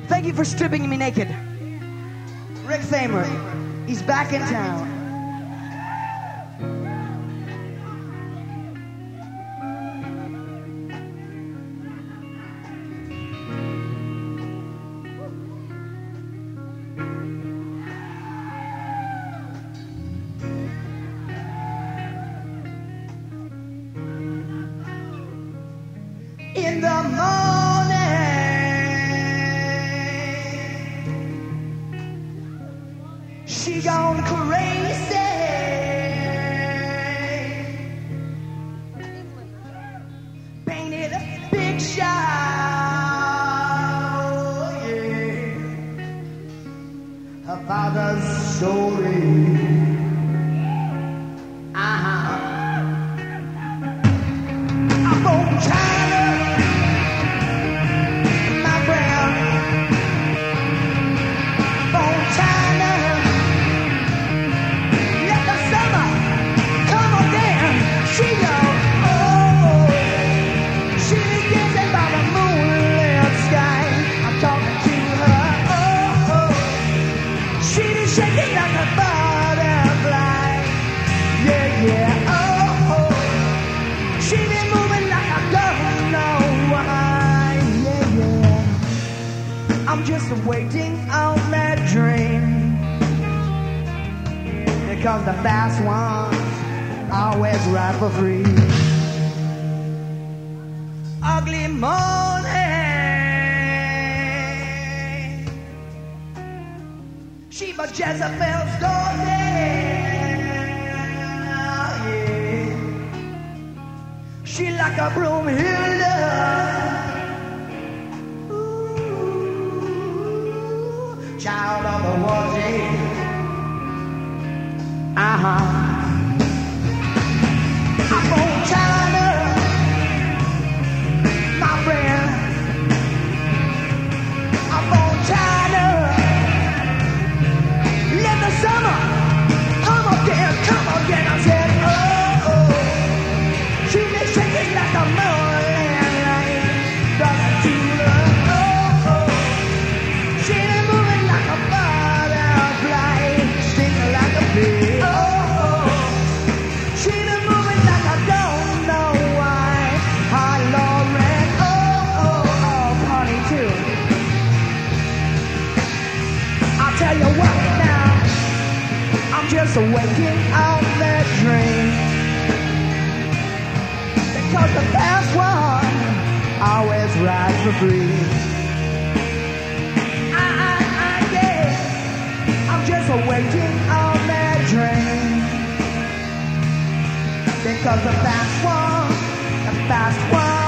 Thank you for stripping me naked. Rick Thamer, he's back in town. In the morning, she gone crazy, painted a picture, yeah, her father's story. I'm on China. Shaking like a butterfly, yeah, yeah, oh, oh. She been moving like I don't know why, yeah, yeah. I'm just waiting on that dream, because the fast ones always ride for free. Ugly morning, she but Jezebel's daughter, yeah. She like a Broomhilda, ooh, child of the water, I'm on China, my friend. I'm on China. Summer, come again, I said, oh, oh. She been shaking like a moonlight, doesn't do love, oh, oh. She been moving like a butterfly, singing like a bee, oh, oh. She been moving like I don't know why, hi, Lauren, oh, oh, oh, party too. I'll tell you what now, I'm just waking up that dream, because the fast one always rides for free. Yeah, I'm just waking up that dream, because the fast one